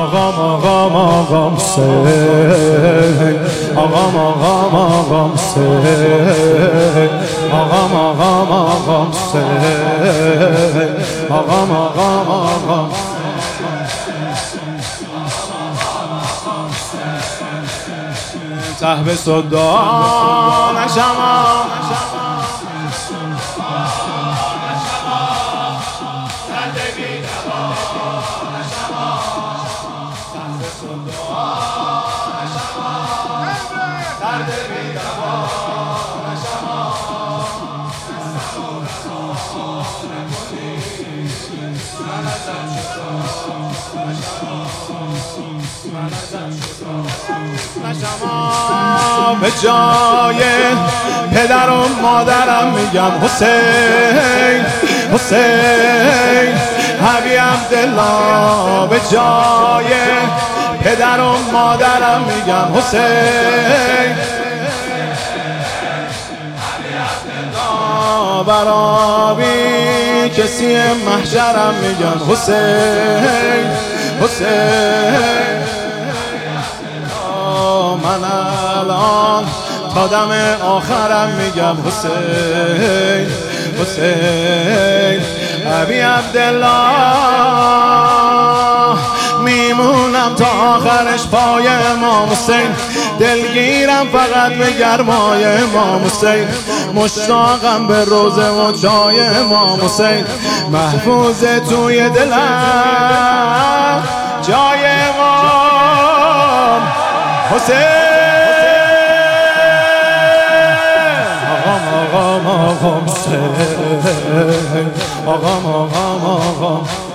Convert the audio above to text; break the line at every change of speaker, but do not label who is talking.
آقام آقام آقام حسین، آقام آقام آقام حسین، آقام آقام آقام حسین، آقام آقام آقام ته به صدا نشم به جای پدر و مادرم میگم حسین حسین ابی عبدالله. به جای پدر و مادرم میگم حسین برابی کسی محشرم میگم حسین حسین. من الان تا دم آخرم میگم حسین حسین ابی عبدالله. میمونم تا آخرش پای امام حسین، دلگیرم فقط به گرمای امام حسین، مشتاقم به روزه و چای امام حسین، محفوظ توی دلم جای امام حسین. آقام آقام آقام حسین، آقام آقام آقام